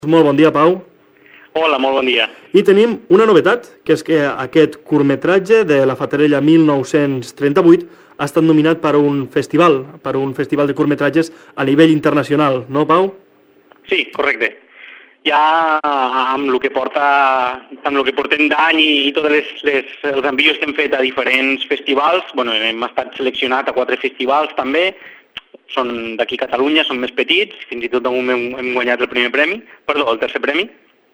Molt bon dia, Pau. Hola, molt bon dia. I tenim una novetat, que és que aquest curtmetratge de la Fatarella 1938 ha estat nominat per un festival de curtmetratges a nivell internacional, no, Pau? Sí, correcte. Ja amb el que portem d'any i tots els envios que hem fet a diferents festivals, hem estat seleccionats a 4 festivals també, són d'aquí a Catalunya, són més petits, fins i tot hem guanyat el tercer premi.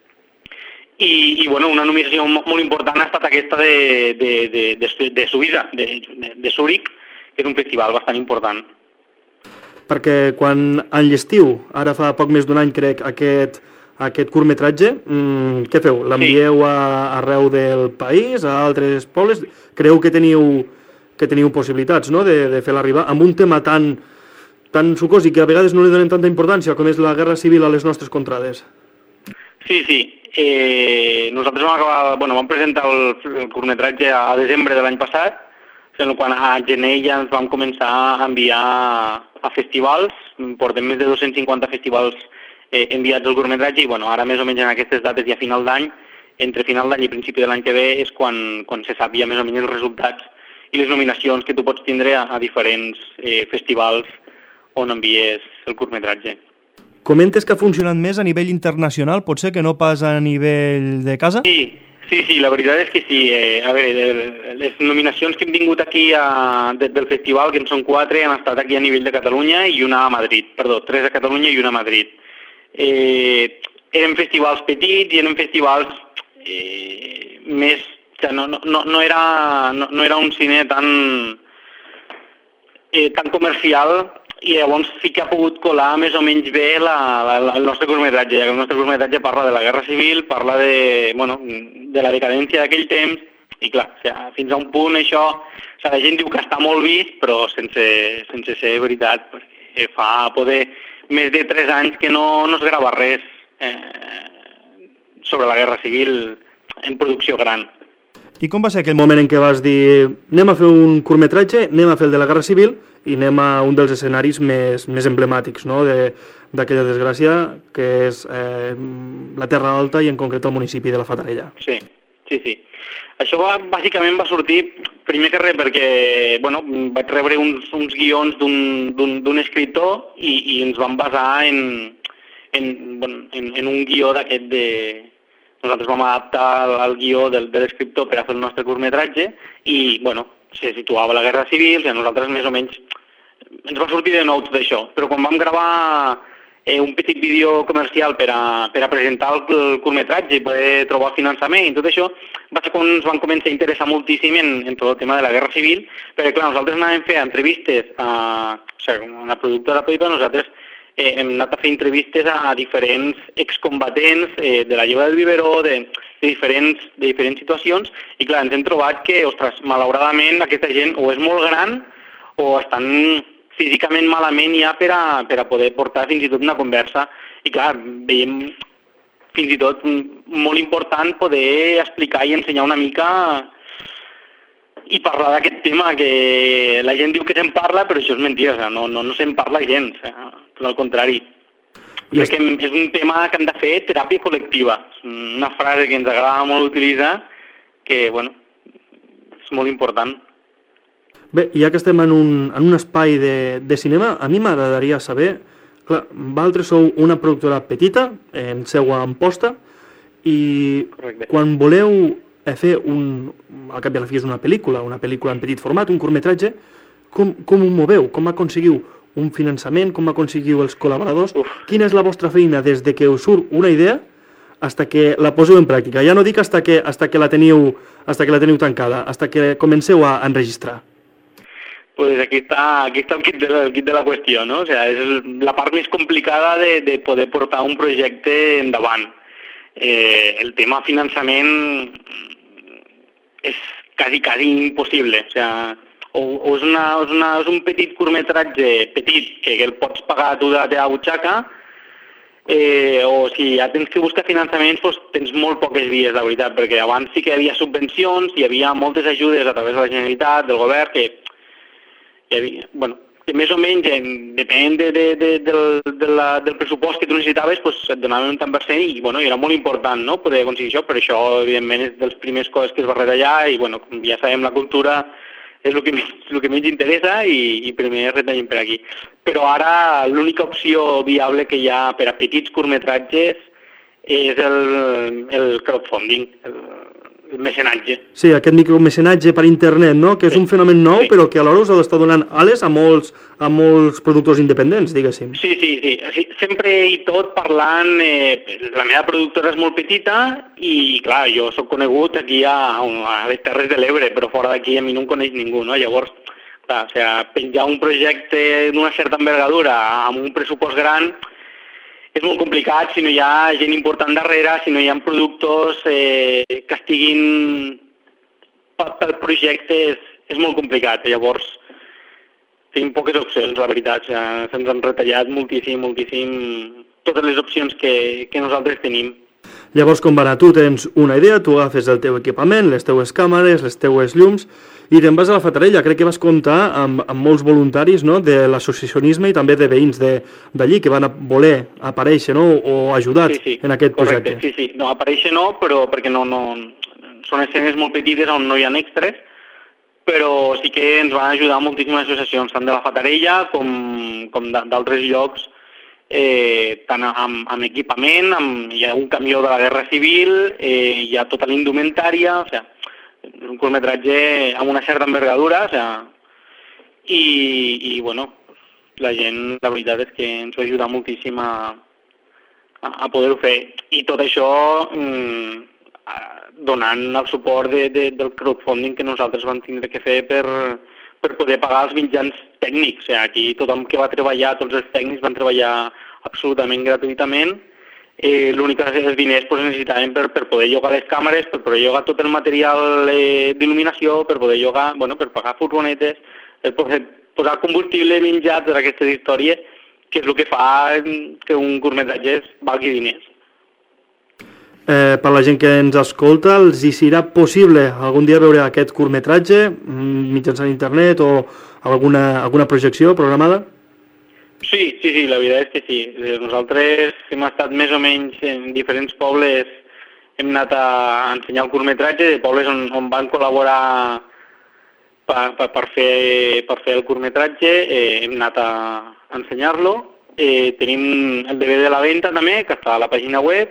I una nominació molt important ha estat aquesta de Suïssa, de Zúrich, que és un festival bastant important. Perquè quan enllestiu, ara fa poc més d'un any crec, aquest curtmetratge, què feu? L'envieu arreu del país, a altres pobles? Creu que teniu possibilitats, no?, de fer-la arribar amb un tema tan sucós i que a vegades no li donem tanta importància com és la guerra civil a les nostres contrades? Sí. Nosaltres vam presentar el curtmetratge a desembre de l'any passat, quan a gener ja ens vam començar a enviar a festivals, portem més de 250 festivals enviats al curtmetratge i ara més o menys en aquestes dates i a final d'any, entre final d'any i principi de l'any que ve és quan se sap ja més o menys els resultats i les nominacions que tu pots tindre a diferents festivals on envies el curtmetratge. Comentes que ha funcionat més a nivell internacional, potser que no pas a nivell de casa? Sí, la veritat és que sí. A veure, les nominacions que hem tingut aquí del festival, que en són 4, han estat aquí a nivell de Catalunya i una a Madrid. 3 a Catalunya i una a Madrid. Eren festivals petits i eren festivals més... No era un cine tan comercial i llavors sí que ha pogut colar més o menys bé el nostre curtmetratge, ja que el nostre curtmetratge parla de la Guerra Civil, parla de la decadència d'aquell temps, i clar, fins a un punt això, la gent diu que està molt vist, però sense ser veritat, perquè fa poder més de 3 anys que no es grava res sobre la Guerra Civil en producció gran. I com va ser aquell moment en què vas dir anem a fer un curtmetratge, anem a fer el de la Guerra Civil i anem a un dels escenaris més emblemàtics, no?, d'aquella desgràcia que és la Terra Alta i en concret el municipi de la Fatarella? Sí. Això bàsicament va sortir primer que res perquè vaig rebre uns guions d'un escriptor i ens vam basar en un guió d'aquest de... Nosaltres vam adaptar el guió de l'escriptor per a fer el nostre curtmetratge i, se situava la Guerra Civil i a nosaltres més o menys ens va sortir de nou tot això. Però quan vam gravar un petit vídeo comercial per a presentar el curtmetratge i poder trobar finançament i tot això, va ser quan ens van començar a interessar moltíssim en tot el tema de la Guerra Civil, perquè clar, nosaltres anàvem a fer entrevistes a la productora Pepa, nosaltres hem anat a fer entrevistes a diferents excombatents de la Lleva del Biberó, de diferents situacions, i clar, ens hem trobat que, ostres, malauradament aquesta gent o és molt gran o estan físicament malament ja per a poder portar fins i tot una conversa. I clar, veiem fins i tot molt important poder explicar i ensenyar una mica i parlar d'aquest tema, que la gent diu que se'n parla, però això és mentida, no se'n parla gens, al contrari. Crec que és un tema que hem de fer teràpia col·lectiva. És una frase que ens agrada molt utilitzar, que, és molt important. Bé, ja que estem en un espai de cinema, a mi m'agradaria saber, clar, vosaltres sou una productora petita, en seu a Amposta, i correcte, quan voleu fer al cap i a la fi és una pel·lícula en petit format, un curtmetratge, com ho moveu? Com aconseguiu un finançament? Com aconseguiu els col·laboradors? Quina és la vostra feina des de que us surt una idea fins que la poseu en pràctica? Ja no dic fins que la teniu tancada, fins que comenceu a enregistrar. Pues aquí està el kit de la qüestió, no? O sea, és la part més complicada de poder portar un projecte endavant. El tema finançament és quasi impossible. O sea, o és un petit curtmetratge petit que el pots pagar tu de la teva butxaca, o si ja tens que buscar finançaments, doncs tens molt poques vies, la veritat, perquè abans sí que hi havia subvencions, hi havia moltes ajudes a través de la Generalitat, del govern, que hi havia, que més o menys, depenent del pressupost que tu necessitaves, pues, et donaven un tant per cent i bueno, era molt important, no?, poder aconseguir això, però això, evidentment, és de les primeres coses que es va retallar i, bueno, com ja sabem, la cultura és el que menys interessa i primer retallem per aquí. Però ara l'única opció viable que hi ha per a petits curtmetratges és el crowdfunding, el mecenatge. Sí, aquest micromecenatge per internet, no?, que és un fenomen nou, però que alhora us ha d'estar donant ales a molts productors independents, diguéssim. Sí. Sempre i tot parlant, la meva productora és molt petita i, clar, jo sóc conegut aquí a les Terres de l'Ebre, però fora d'aquí a mi no em coneix ningú, no? Llavors, clar, o sigui, penjar un projecte d'una certa envergadura amb un pressupost gran és molt complicat si no hi ha gent important darrere, si no hi ha productors que estiguin pel projecte, és molt complicat. Llavors, tenim poques opcions, la veritat. Se'ns han retallat moltíssim totes les opcions que nosaltres tenim. Llavors, com va anar? Tu tens una idea, tu agafes el teu equipament, les teues càmeres, les teues llums, i te'n vas a la Fatarella. Crec que vas comptar amb molts voluntaris, no?, de l'associacionisme i també de veïns d'allí que van voler aparèixer, no?, o ajudar en aquest projecte. Sí. No, aparèixer no, però perquè no són escenes molt petites on no hi ha extras, però sí que ens van ajudar moltíssimes associacions, tant de la Fatarella com d'altres llocs, tant amb equipament, hi ha un camió de la Guerra Civil, hi ha tota la indumentària, o sigui, un curtmetratge amb una certa envergadura, o sigui, i bueno, la gent, la veritat és que ens va ajudar moltíssim a poder-ho fer. I tot això donant el suport del crowdfunding que nosaltres vam tindre que fer per poder pagar els mitjans tècnics. O sigui, aquí tothom que va treballar, tots els tècnics van treballar absolutament gratuïtament. L'únic que els diners necessitaven per poder llogar les càmeres, per poder llogar tot el material d'il·luminació, per poder llogar, per pagar furgonetes, per poder posar combustible, menjar, totes aquestes històries, que és el que fa que un curtmetratge valgui diners. Per la gent que ens escolta, els hi serà possible algun dia veure aquest curtmetratge mitjançant internet o alguna projecció programada? Sí, la veritat és que sí. Nosaltres hem estat més o menys en diferents pobles, hem anat a ensenyar el curtmetratge, de pobles on van col·laborar per fer el curtmetratge, hem anat a ensenyar-lo. Tenim el DVD de la venda també, que està a la pàgina web,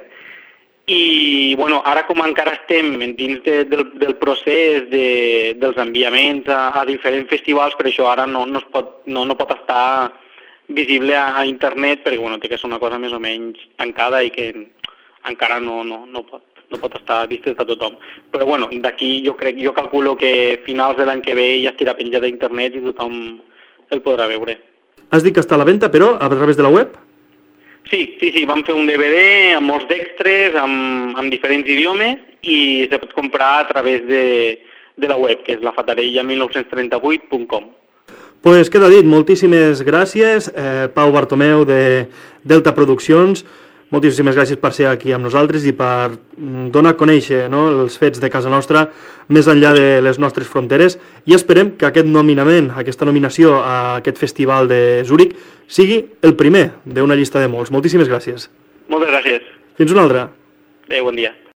i ara com encara estem dins del procés dels enviaments a diferents festivals, per això ara no pot estar visible a internet, perquè té que ser una cosa més o menys tancada i que encara no pot estar vista de tothom. Però d'aquí jo calculo que finals de l'any que ve ja estarà penjat a internet i tothom el podrà veure. Has dit que està a la venda, però, a través de la web? Sí, vam fer un DVD amb molts extras, amb diferents idiomes, i se pot comprar a través de la web, que és lafatarella1938.com. Pues queda dit, moltíssimes gràcies, Pau Bartomeu de Delta Produccions, moltíssimes gràcies per ser aquí amb nosaltres i per donar a conèixer els fets de casa nostra més enllà de les nostres fronteres, i esperem que aquesta nominació a aquest festival de Zúrich sigui el primer d'una llista de molts. Moltíssimes gràcies. Moltes gràcies. Fins una altra. Bon dia.